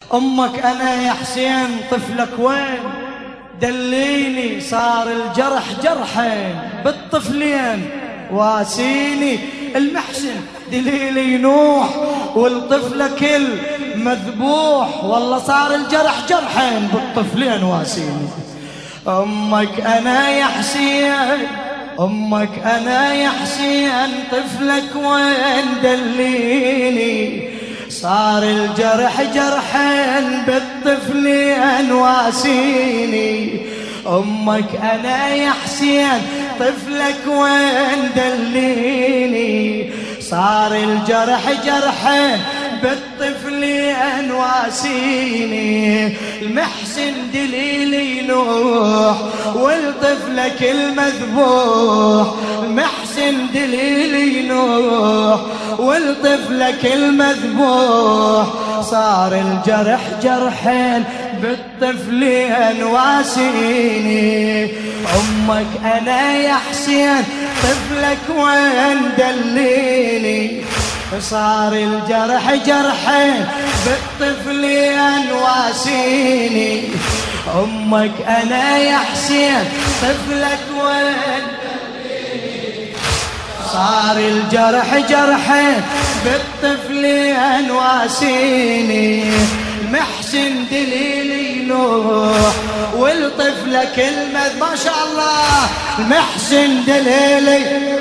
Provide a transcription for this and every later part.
أمك أنا يا حسين طفلك وين؟ دليني صار الجرح جرحين بالطفلين واسيني. المحسن دليلي نوح والطفلك المذبوح، والله صار الجرح جرحين بالطفلين واسيني. أمك أنا يا حسين، أمك أنا يا حسين طفلك وين؟ دليني صار الجرح جرحين بالطفلين واسيني. أمك أنا يا حسين طفلك وين؟ دليني صار الجرح جرحين بالطفلين واسيني. المحسن دليلي نوح والطفلك المذبوح، المحسن دليلي نوح والطفلك المذبوح، صار الجرح جرحين بالطفلين واسيني. أمك أنا يا حسين طفلك وين؟ دليني صار الجرح جرحين بالطفلين واسيني. أمك أنا يا حسين طفلك وين؟ دليني صار الجرح جرحين بالطفلين واسيني. المحسن دليلي نوح والطفلك ما شاء الله. المحسن دليلي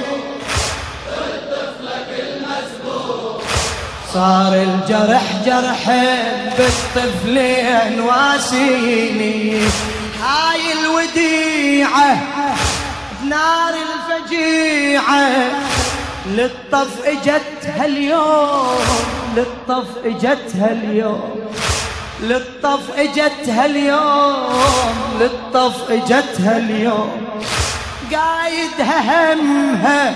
صار الجرح جرحين بالطفلين واسيني. هاي الوديعة بنار الفجيعة للطف اجت هاليوم، للطف اجت هاليوم، للطف اجت هاليوم، للطف اجت هاليوم. قايدها همها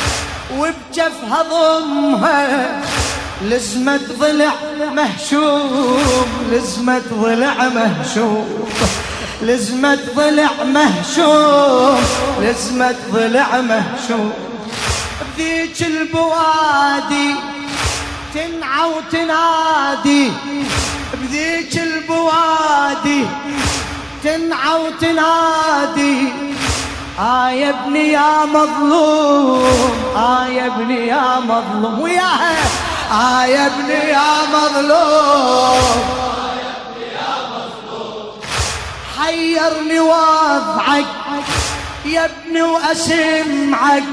وبجفها ضمها، لزمة ضلع مهشوم، لزمة ضلع مهشوم، لزمة ضلع مهشوم، لزمة ضلع مهشوم. بذيك البوادي تنعى وتنادي، بذيك البوادي تنعى وتنادي. يا ابني يا مظلوم، يا ابني يا مظلوم، وياها يا ابني يا مظلوم، يا ابني يا مظلوم. حيرني وضعك يا ابني واسمعك،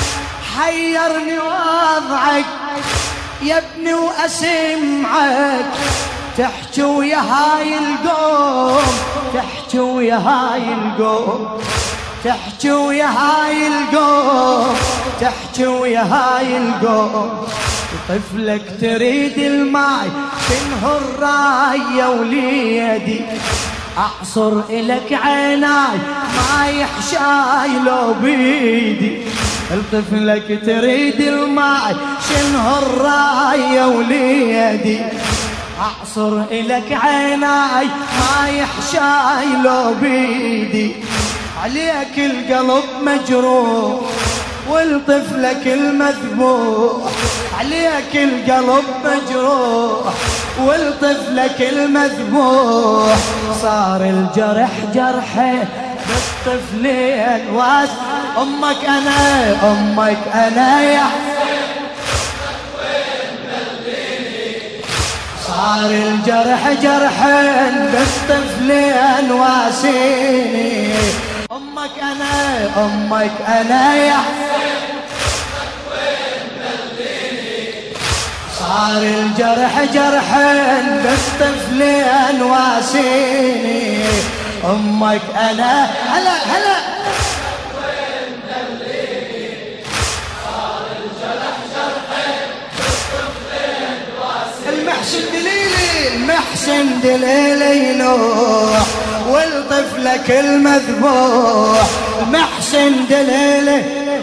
حيرني وضعك يا ابني واسمعك. تحكي ويا هاي القوم، تحكي ويا هاي القوم، تحكي ويا هاي القوم، تحكي ويا هاي القوم. طفلك تريد الماي تنهر راي وليدي، اعصر الك عيناي ما يحشاي لو بيدي. طفلك تريد الماي شنهر راي وليدي، اعصر الك عيناي ما يحشاي لو بيدي. عليك القلب مجروح والطفلك المذبوح، عليك القلب مجروح والطفلك المذبوح. صار الجرح جرحين بالطفلين واس. أمك أنا، أمك أنا يا حسين وين؟ دليني صار الجرح جرحين بالطفلين واسيني. أمك أنا، أمك أنا يا حسين وين؟ دليني صار الجرح جرحين بالطفلين واسيني. أمك أنا هلا هلا وين؟ دليني صار الجرح جرحين بالطفلين واسيني. المحسن دليلي، المحسن دليلي نوح والطفلك المذبوح. المحسن دليلي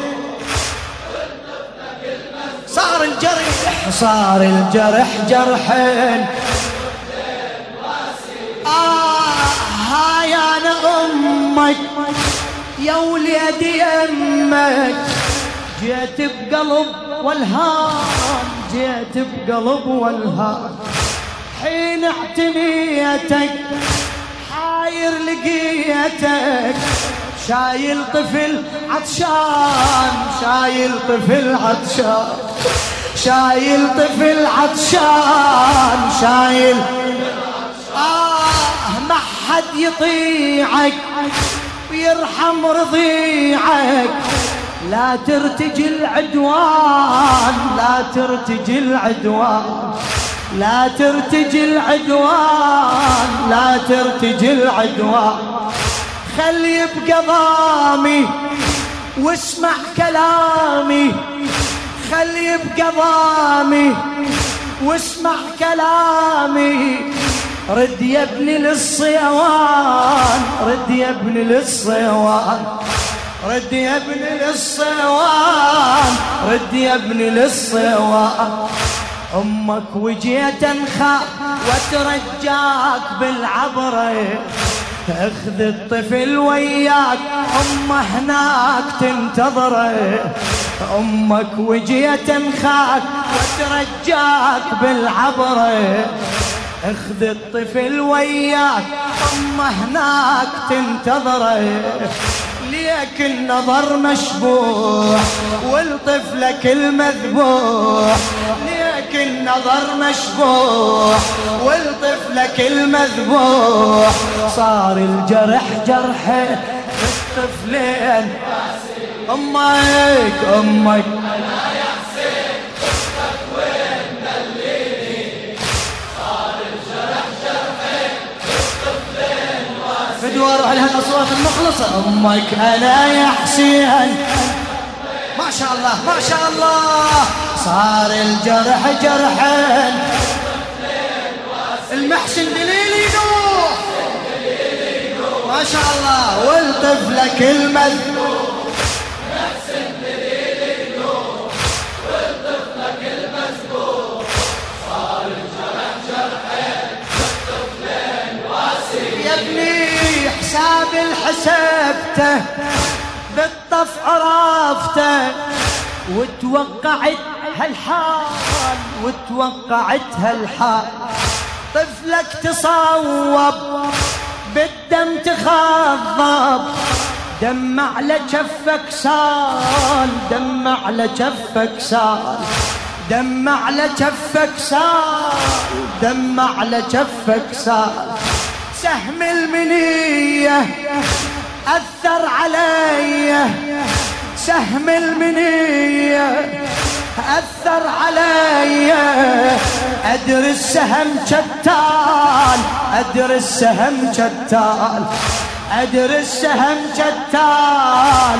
صار الجرح، صار الجرح جرحين. هاي انا امك يا وليدي يمك، جيت بقلب والهام، جيت بقلب والهام. حين اعتنيتك حاير لقيتك شايل طفل عطشان، شايل طفل عطشان، شايل طفل عطشان، شايل ما حد يطيعك ويرحم رضيعك. لا ترتجي العدوان، لا ترتجي العدوان، لا ترتجي العدوان، لا ترتجي العدوان. خلي يبقى ضامي واسمع كلامي، خلي يبقى ضامي واسمع كلامي. رد يا ابني للصيوان، رد يا ابني للصيوان، رد يا ابني للصيوان، رد يا ابني للصيوان. أمك وجيت انخاف وترجاك بالعبرة، اخذ الطفل وياك أمه هناك تنتظره. أمك وجيت انخاك وترجاك بالعبرة، اخذ الطفل وياك أمه هناك تنتظره. ليك النظر مشبوح والطفلك المذبوح، ليك النظر مشبوح والطفلك المذبوح. صار الجرح جرحه الطفلين. أمك أمك أنا يا حسين شفتك وين دليني. صار الجرح جرحين الطفلين واسين. فدوى روح لها الأصوات المخلصة. أمك أنا يا حسين، ما شاء الله ما شاء الله. صار الجرح جرحين المحسن دليلي نوح ما شاء الله، والطفلك المذبوح. محسن دليلي نوح والطفلك المذبوح. صار الجرح جرحين الطفلين واسين. يا ابني حساب الحسبته بالطف عرفته، وتوقعت هالحال وتوقعت هالحال. طفلك تصوب بالدم تخضب، دم على جفك سال، دم على جفك سال، دم على جفك سال، دم على جفك سال. سهم المنية أثر علي، سهم المنية أثر علي. أدري السهم شتال، أدري السهم شتال، أدري السهم شتال.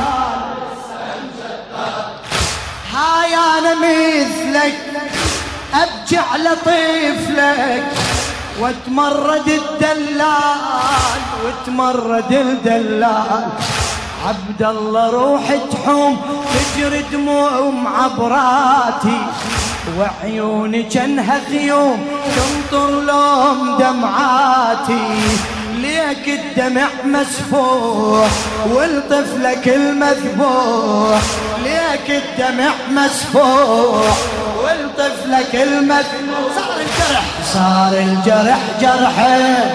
هاي أنا مثلك أبجع لطفلك، وتمرد الدلال وتمرد الدلال. عبد الله روح تحوم تجري دموع معبراتي، وعيوني جنها غيوم تمطر لوم دمعاتي. ليك الدمع مسفوح والطفلك المذبوح، ليك الدمع مسفوح والطفلك المذبوح. صار الجرح، صار الجرح جرحين.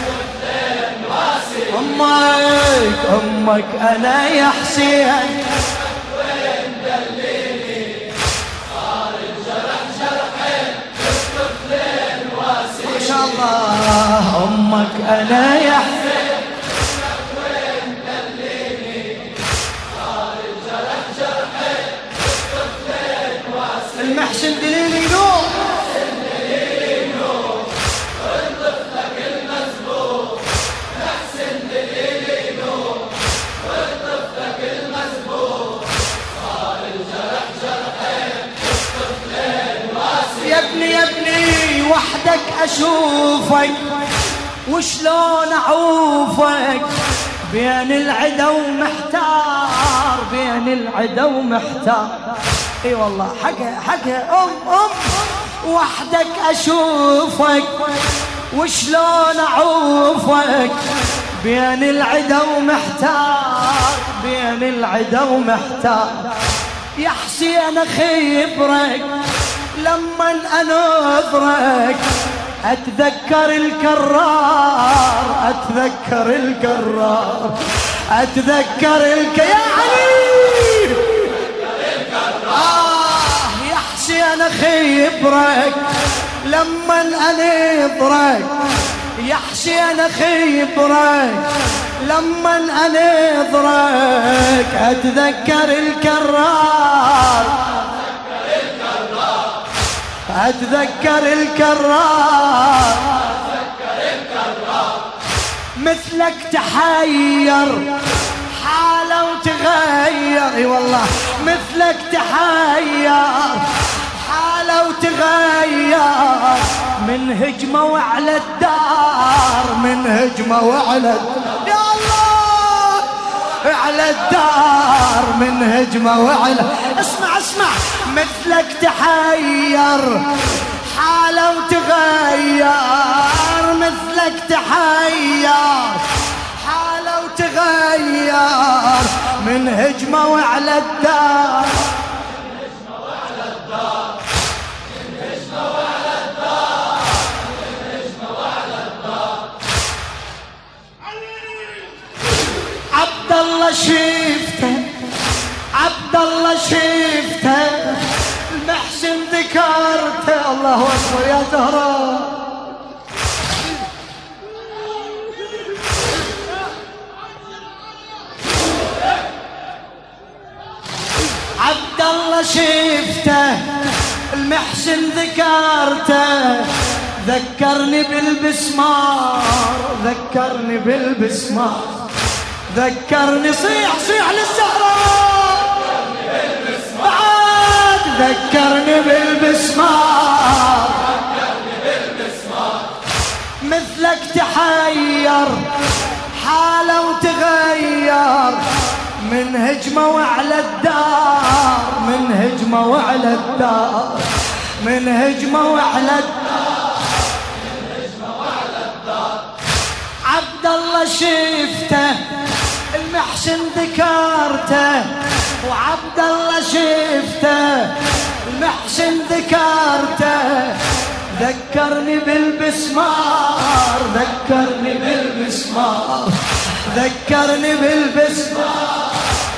أمك أمك أنا يا حسين وين دليني. صار الجرح جرحين الطفلين واسين. ما شاء الله. أمك أنا يا حسين وين دليني. صار الجرح جرحين الطفلين واسين. المحسن دليلي نور. يا ابني وحدك أشوفك وشلون أعوفك، بين العدا ومحتار، بين العدا ومحتار. اي والله حكى أم وحدك أشوفك وشلون أعوفك، بين العدا ومحتار، بين العدا ومحتار. يا حسين خبرك لما انظرك، أتذكر الكرار أتذكر الكرار أتذكر يا علي يا حسين خيبرك لما أنظرك يا حسين خيبرك لما أنظرك أتذكر الكرار أتذكر الكرار مثلك تحير حاله وتغير اي والله مثلك تحير حاله وتغير من هجمة وعلى الدار من هجمة وعلى يا الله على الدار من هجمة وعلى اسمع مثلك تحير حاله وتغير مثلك تحير حاله وتغير من هجمة وعلى الدار عبد الله شفته عبد الله شفته المحسن ذكرته الله أكبر يا زهراء عبد الله شفته المحسن ذكرته ذكرني بالبسمار ذكرني بالبسمار ذكرني صيح للزهراء بعد ذكرني بالبسمار مثلك تحير حاله وتغير من هجمة وعلى الدار من هجمة وعلى الدار من هجمة وعلى الدار عبد الله شفته المحسن ذكرته وعبد الله شفته المحسن ذكرته ذكرني بالبسمار ذكرني بالبسمار ذكرني بالبسمار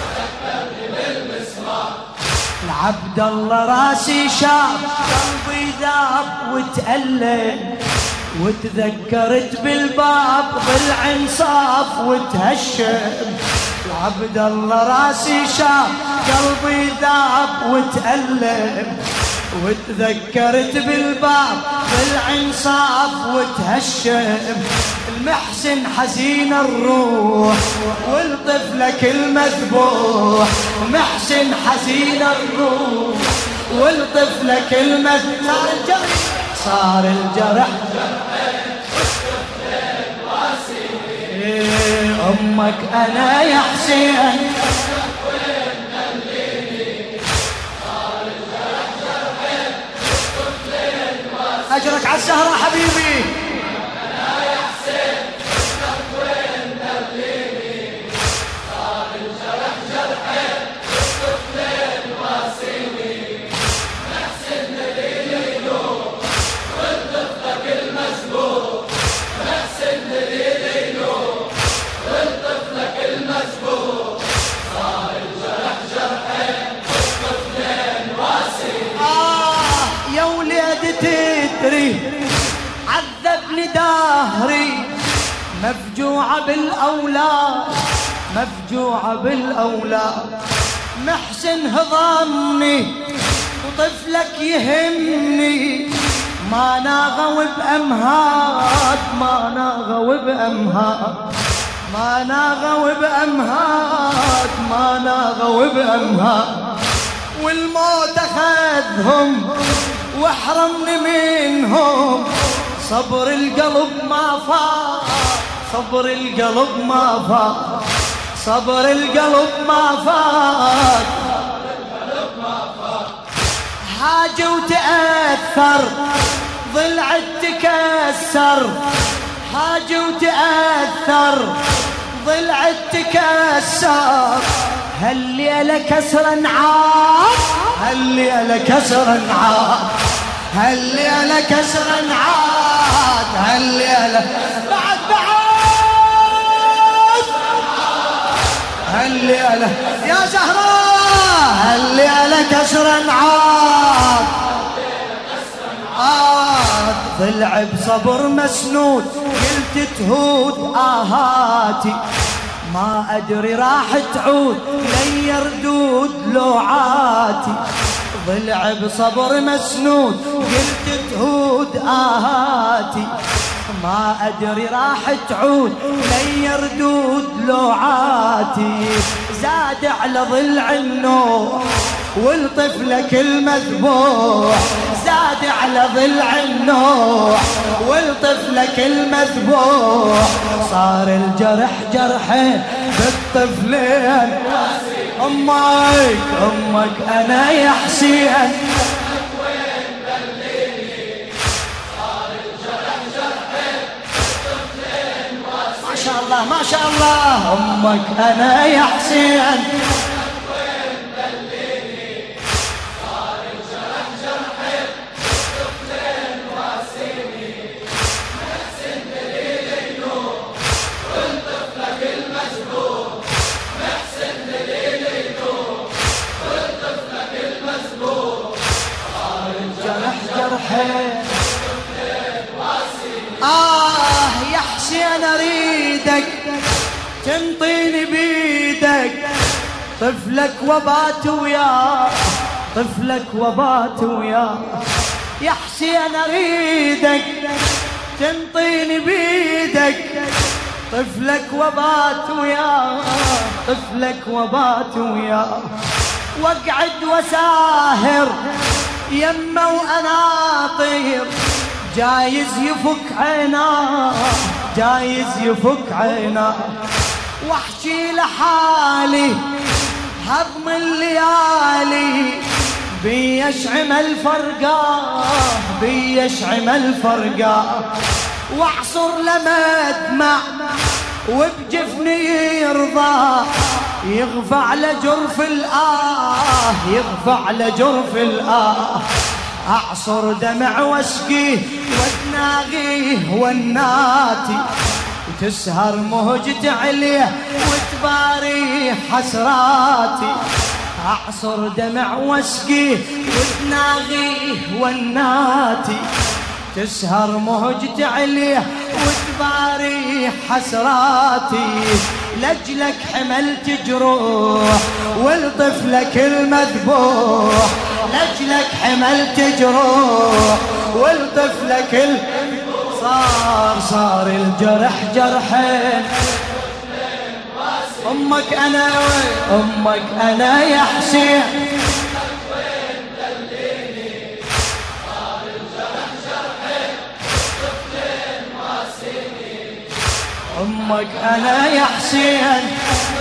العبد الله راسي شاب قلبي ذاب وتألم وتذكرت بالباب ضلع انصاف وتهشم العبد الله راسي شاب قلبي ذاب وتألم وتذكرت بالباب ضلع انصاف وتهشم المحسن حزين الروح والطفلك المذبوح محسن حزين الروح والطفلك المذبوح صار الجرح أمك أنا يا حسين أجرك على الزهرة حبيبي أنا يا حسين وين دليني صار الجرح جرحي والطفلين واسيني محسن دليلي نور والطفلك المسبوق محسن دليلي نور والطفلك المسبوق صار الجرح جرحي والطفلين واسيني يا وليدي تدري عذبني دهري مفجوعة بالأولاد مفجوعة بالأولاد محسن هضمني وطفلك يهمني ما ناغوا بأمهات ما ناغوا بأمهات ما ناغوا بأمهات ما ناغوا بأمهات والموت أخذهم واحرمني منهم صبر القلب ما فات صبر القلب ما فات صبر القلب ما فات حاجة وتأثر ضلعت تكسر حاجة وتأثر ضلعت تكسر هالليلة كسر انعام هالليلة كسر انعام هالليلة كسر انعام هالليلة بعد هالليلة يا زهراء هالليلة كسر انعاد ضلع بصبر مسنود قلت تهود آهاتي ما أدري راح تعود لي يردود لوعاتي ضلع بصبر مسنود قلت تهود آهاتي ما أدري راح تعود لي يردود لوعاتي زاد على ضلع النوح والطفلك المذبوح زاد على ضلع النوح والطفلك المذبوح صار الجرح جرحين بالطفلين أمك أنا يا حسين ما شاء الله ما شاء الله أمك أنا يا حسين يا حسين أريدك تنطيني بيدك طفلك وبات وياه طفلك وبات وياه يا حسين أريدك تنطيني بيدك طفلك وبات وياه طفلك وبات وياه واقعد وساهر يمه وانا طير جايز يفك عيناه جايز يفك عيناه واحكي لحالي هضم الليالي بيشعم الفرقة بيشعم الفرقة واعصر لما دمع وبجفني يرضى يغفى على جرف يغفى على جرف أعصر دمع واسقيه وتناغيه والناتي وتسهر مهجت عليه وتباري حسراتي أعصر دمع واسقيه وتناغيه والناتي تسهر مهجت عليه وتباري حسراتي لجلك حملت جروح والطفلك المذبوح لجلك حملت جروح والطفلك صار الجرح جرحين أمك أنا يا حسين أمك أنا يا حسين